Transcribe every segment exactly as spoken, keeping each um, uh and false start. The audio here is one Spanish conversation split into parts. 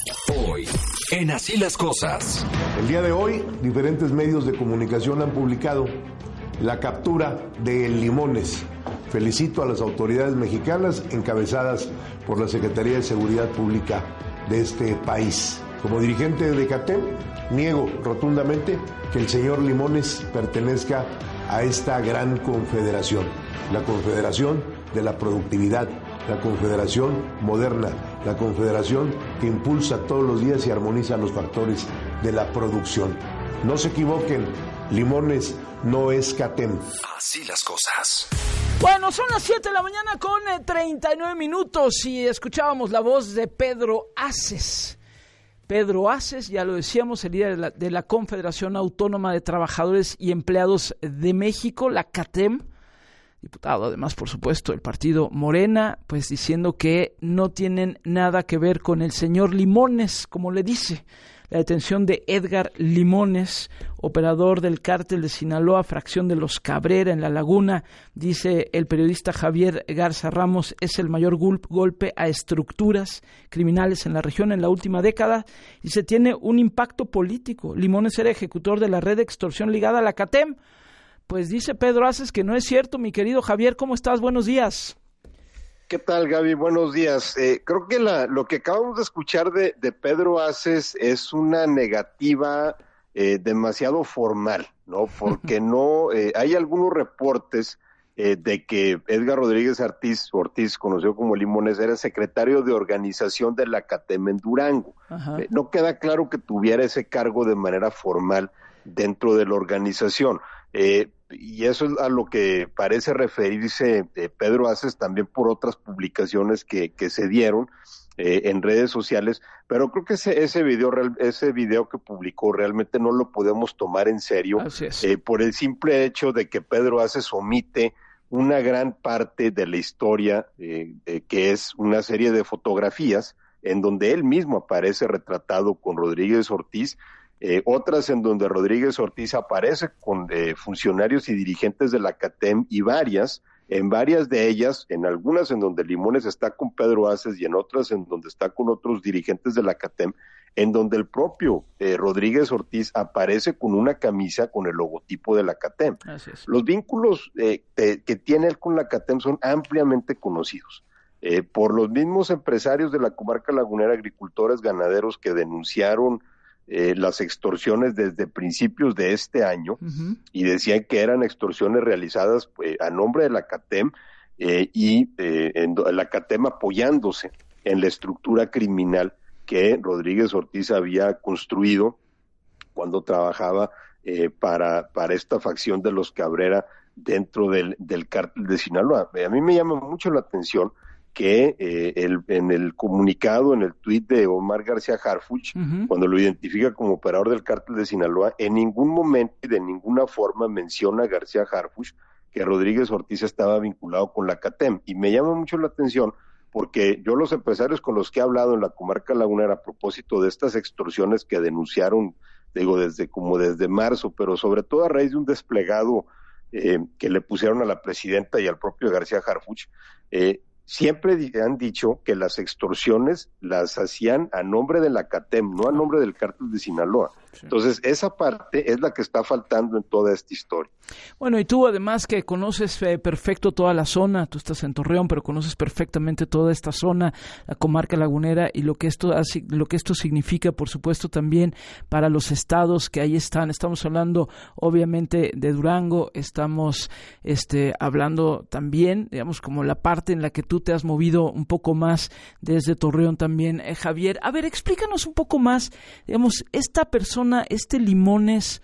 Hoy, en Así las Cosas. El día de hoy, diferentes medios de comunicación han publicado la captura de Limones. Felicito a las autoridades mexicanas encabezadas por la Secretaría de Seguridad Pública de este país. Como dirigente de CATEM, niego rotundamente que el señor Limones pertenezca a esta gran confederación, la confederación de la productividad, la confederación moderna, la confederación que impulsa todos los días y armoniza los factores de la producción. No se equivoquen, Limones no es CATEM. Así las cosas. Bueno, son las siete de la mañana con treinta y nueve minutos y escuchábamos la voz de Pedro Aces. Pedro Aces, ya lo decíamos, el líder de la, de la Confederación Autónoma de Trabajadores y Empleados de México, la CATEM, diputado además, por supuesto, del partido Morena, pues diciendo que no tienen nada que ver con el señor Limones, como le dice. La detención de Edgar Limones, operador del cártel de Sinaloa, fracción de los Cabrera en La Laguna, dice el periodista Javier Garza Ramos, es el mayor gol- golpe a estructuras criminales en la región en la última década y se tiene un impacto político. Limones era ejecutor de la red de extorsión ligada a la CATEM. Pues dice Pedro Aces que no es cierto, mi querido Javier, ¿cómo estás? Buenos días. ¿Qué tal, Gaby? Buenos días. Eh, creo que la, lo que acabamos de escuchar de, de Pedro Aces es una negativa eh, demasiado formal, ¿no? Porque no eh, hay algunos reportes eh, de que Edgar Rodríguez Ortiz, Ortiz, conocido como Limones, era secretario de organización de la CATEM en Durango. Eh, no queda claro que tuviera ese cargo de manera formal dentro de la organización. Eh, y eso es a lo que parece referirse eh, Pedro Aces también por otras publicaciones que, que se dieron eh, en redes sociales, pero creo que ese, ese video ese video que publicó realmente no lo podemos tomar en serio eh, por el simple hecho de que Pedro Aces omite una gran parte de la historia eh, eh, que es una serie de fotografías en donde él mismo aparece retratado con Rodríguez Ortiz. Eh, otras en donde Rodríguez Ortiz aparece con eh, funcionarios y dirigentes de la CATEM y varias, en varias de ellas, en algunas en donde Limones está con Pedro Aces y en otras en donde está con otros dirigentes de la CATEM, en donde el propio eh, Rodríguez Ortiz aparece con una camisa con el logotipo de la CATEM. Los vínculos eh, te, que tiene él con la CATEM son ampliamente conocidos. Eh, por los mismos empresarios de la comarca lagunera, agricultores, ganaderos que denunciaron Eh, las extorsiones desde principios de este año uh-huh. y decían que eran extorsiones realizadas eh, a nombre de la CATEM eh, y eh, en, la CATEM apoyándose en la estructura criminal que Rodríguez Ortiz había construido cuando trabajaba eh, para, para esta facción de los Cabrera dentro del, del cártel de Sinaloa. A mí me llama mucho la atención que eh, el, en el comunicado, en el tuit de Omar García Harfuch, uh-huh. cuando lo identifica como operador del cártel de Sinaloa, en ningún momento y de ninguna forma menciona a García Harfuch que Rodríguez Ortiz estaba vinculado con la CATEM. Y me llama mucho la atención porque yo los empresarios con los que he hablado en la comarca lagunera a propósito de estas extorsiones que denunciaron, digo, desde como desde marzo, pero sobre todo a raíz de un desplegado eh, que le pusieron a la presidenta y al propio García Harfuch, eh, siempre han dicho que las extorsiones las hacían a nombre de la CATEM, no a nombre del cártel de Sinaloa. Sí. Entonces, esa parte es la que está faltando en toda esta historia. Bueno, y tú además que conoces eh, perfecto toda la zona, tú estás en Torreón, pero conoces perfectamente toda esta zona, la comarca lagunera, y lo que esto hace, lo que esto significa, por supuesto, también para los estados que ahí están. Estamos hablando, obviamente, de Durango, estamos este, hablando también, digamos, como la parte en la que tú te has movido un poco más desde Torreón también, eh, Javier. A ver, explícanos un poco más, digamos, esta persona, este Limones,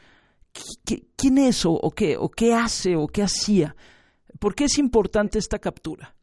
¿quién es o, o qué o qué hace o qué hacía? ¿Por qué es importante esta captura?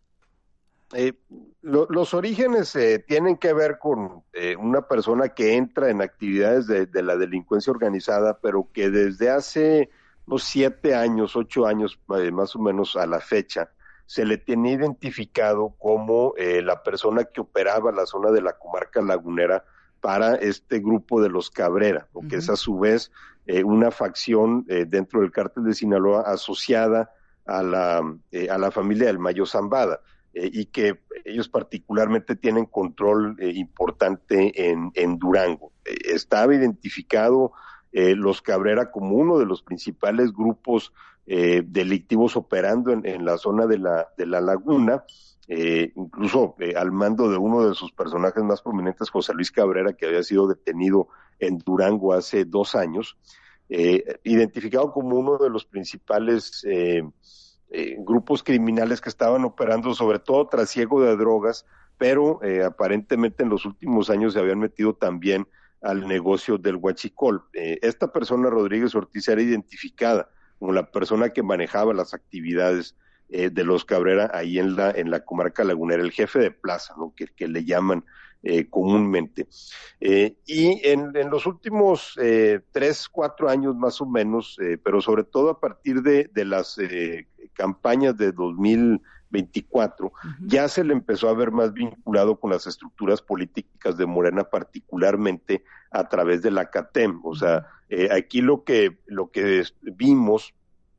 Eh, lo, los orígenes eh, tienen que ver con eh, una persona que entra en actividades de, de la delincuencia organizada, pero que desde hace unos siete años, ocho años eh, más o menos a la fecha, se le tiene identificado como eh, la persona que operaba la zona de la comarca lagunera para este grupo de los Cabrera, ¿no? Uh-huh. Que es a su vez eh, una facción eh, dentro del cártel de Sinaloa asociada a la, eh, a la familia del Mayo Zambada. eh, y que ellos particularmente tienen control eh, importante en, en Durango. Eh, estaba identificado eh, los Cabrera como uno de los principales grupos eh, delictivos operando en, en la zona de la, de la Laguna, eh, incluso eh, al mando de uno de sus personajes más prominentes, José Luis Cabrera, que había sido detenido en Durango hace dos años, eh, identificado como uno de los principales eh, eh, grupos criminales que estaban operando, sobre todo trasiego de drogas, pero eh, aparentemente en los últimos años se habían metido también al negocio del huachicol. Eh, esta persona, Rodríguez Ortiz, era identificada como la persona que manejaba las actividades eh, de los Cabrera ahí en la en la comarca lagunera, el jefe de plaza, ¿no? que, que le llaman eh, comúnmente. Eh, y en, en los últimos eh, tres, cuatro años más o menos, eh, pero sobre todo a partir de, de las eh, campañas de dos mil veinticuatro, uh-huh. ya se le empezó a ver más vinculado con las estructuras políticas de Morena, particularmente a través de la CATEM. O sea, eh, aquí lo que lo que vimos,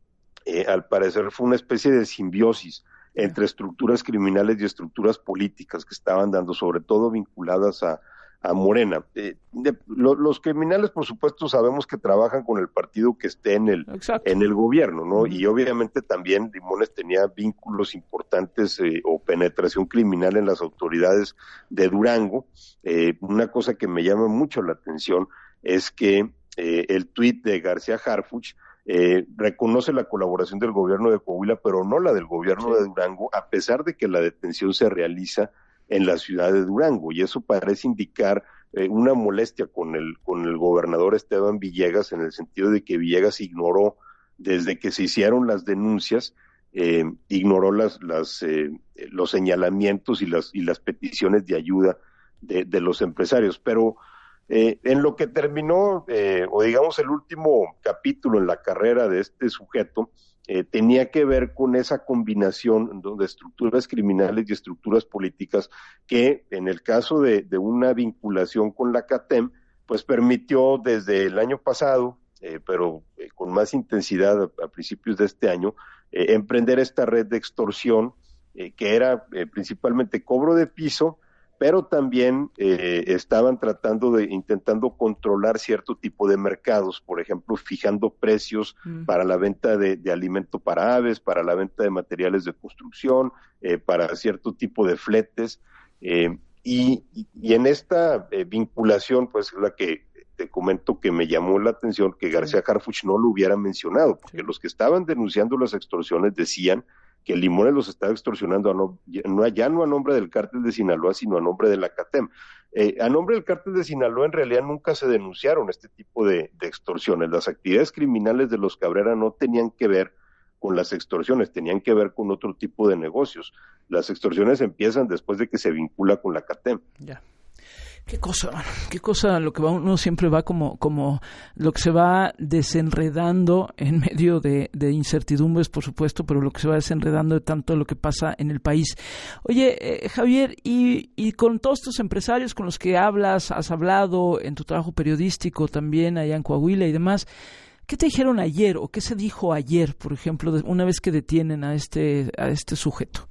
eh, al parecer, fue una especie de simbiosis entre estructuras criminales y estructuras políticas que estaban dando, sobre todo vinculadas a a Morena. Eh, de, lo, los criminales, por supuesto, sabemos que trabajan con el partido que esté en el Exacto. en el gobierno, ¿no? Uh-huh. Y obviamente también Limones tenía vínculos importantes eh, o penetración criminal en las autoridades de Durango. Eh, una cosa que me llama mucho la atención es que eh, el tuit de García Harfuch eh, reconoce la colaboración del gobierno de Coahuila, pero no la del gobierno sí. de Durango, a pesar de que la detención se realiza en la ciudad de Durango, y eso parece indicar eh, una molestia con el con el gobernador Esteban Villegas, en el sentido de que Villegas ignoró, desde que se hicieron las denuncias, eh, ignoró las las eh, los señalamientos y las y las peticiones de ayuda de, de los empresarios. Pero eh, en lo que terminó, eh, o digamos el último capítulo en la carrera de este sujeto, Eh, tenía que ver con esa combinación de estructuras criminales y estructuras políticas que, en el caso de, de una vinculación con la CATEM, pues permitió desde el año pasado, eh, pero eh, con más intensidad a, a principios de este año, eh, emprender esta red de extorsión eh, que era eh, principalmente cobro de piso, pero también eh, estaban tratando de, intentando controlar cierto tipo de mercados, por ejemplo, fijando precios mm. para la venta de, de alimento para aves, para la venta de materiales de construcción, eh, para cierto tipo de fletes, eh, y, y en esta eh, vinculación, pues es la que te comento que me llamó la atención que García Harfuch no lo hubiera mencionado, porque sí. los que estaban denunciando las extorsiones decían que Limones los estaba extorsionando a no, no, ya no a nombre del cártel de Sinaloa, sino a nombre de la CATEM. Eh, a nombre del cártel de Sinaloa, en realidad nunca se denunciaron este tipo de, de extorsiones. Las actividades criminales de los Cabrera no tenían que ver con las extorsiones, tenían que ver con otro tipo de negocios. Las extorsiones empiezan después de que se vincula con la CATEM. Ya. Qué cosa, mano, qué cosa, lo que va uno siempre va como, como lo que se va desenredando en medio de, de incertidumbres, por supuesto, pero lo que se va desenredando de tanto lo que pasa en el país. Oye, eh, Javier, y, y con todos estos empresarios con los que hablas, has hablado en tu trabajo periodístico también allá en Coahuila y demás, ¿qué te dijeron ayer o qué se dijo ayer, por ejemplo, una vez que detienen a este, a este sujeto?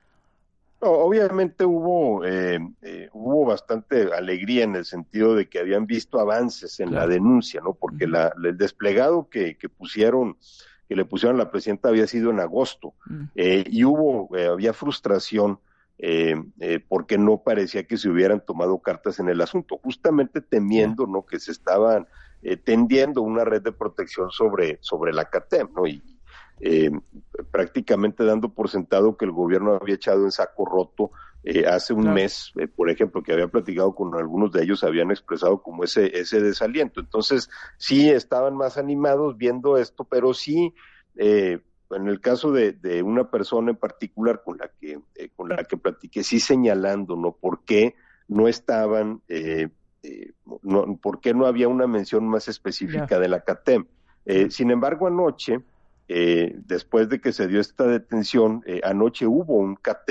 No, obviamente hubo eh, eh, hubo bastante alegría en el sentido de que habían visto avances en claro. la denuncia, ¿no? Porque uh-huh. la, el desplegado que, que pusieron, que le pusieron a la presidenta había sido en agosto, uh-huh. eh, y hubo, eh, había frustración eh, eh, porque no parecía que se hubieran tomado cartas en el asunto, justamente temiendo, uh-huh. ¿no? que se estaban eh, tendiendo una red de protección sobre, sobre la CATEM, ¿no? Y Eh, prácticamente dando por sentado que el gobierno había echado en saco roto eh, hace un claro. mes, eh, por ejemplo, que había platicado con algunos de ellos, habían expresado como ese ese desaliento. Entonces, sí estaban más animados viendo esto, pero sí, eh, en el caso de, de una persona en particular con la que eh, con la que platiqué, sí señalando, ¿no? ¿Por qué no estaban, eh, eh, no, por qué no había una mención más específica yeah. de la CATEM? Eh, sin embargo, anoche, Eh, después de que se dio esta detención, eh, anoche hubo un cateo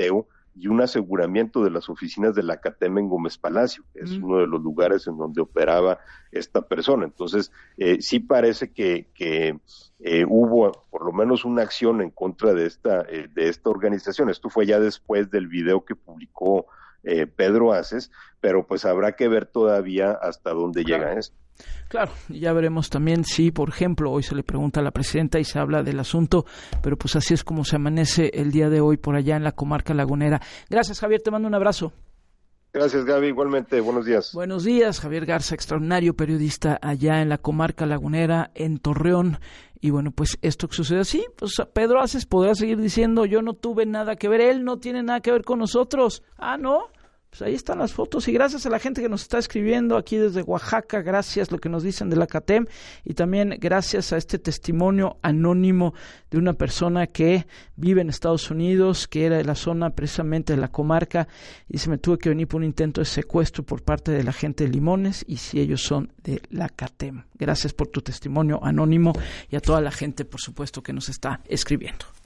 y un aseguramiento de las oficinas de la CATEM en Gómez Palacio, que es mm. uno de los lugares en donde operaba esta persona. Entonces, eh, sí parece que, que eh, hubo por lo menos una acción en contra de esta, eh, de esta organización. Esto fue ya después del video que publicó eh, Pedro Aces, pero pues habrá que ver todavía hasta dónde claro. llega esto. Claro, ya veremos también si, por ejemplo, hoy se le pregunta a la presidenta y se habla del asunto, pero pues así es como se amanece el día de hoy por allá en la comarca lagunera. Gracias, Javier, te mando un abrazo. Gracias, Gaby, igualmente, buenos días. Buenos días, Javier Garza, extraordinario periodista allá en la comarca lagunera, en Torreón. Y bueno, pues esto que sucede así, pues Pedro Aces podrá seguir diciendo, yo no tuve nada que ver, él no tiene nada que ver con nosotros. Ah, ¿no? Pues ahí están las fotos y gracias a la gente que nos está escribiendo aquí desde Oaxaca, gracias lo que nos dicen de la CATEM y también gracias a este testimonio anónimo de una persona que vive en Estados Unidos, que era de la zona precisamente de la comarca y se me tuve que venir por un intento de secuestro por parte de la gente de Limones y si ellos son de la CATEM. Gracias por tu testimonio anónimo y a toda la gente, por supuesto, que nos está escribiendo.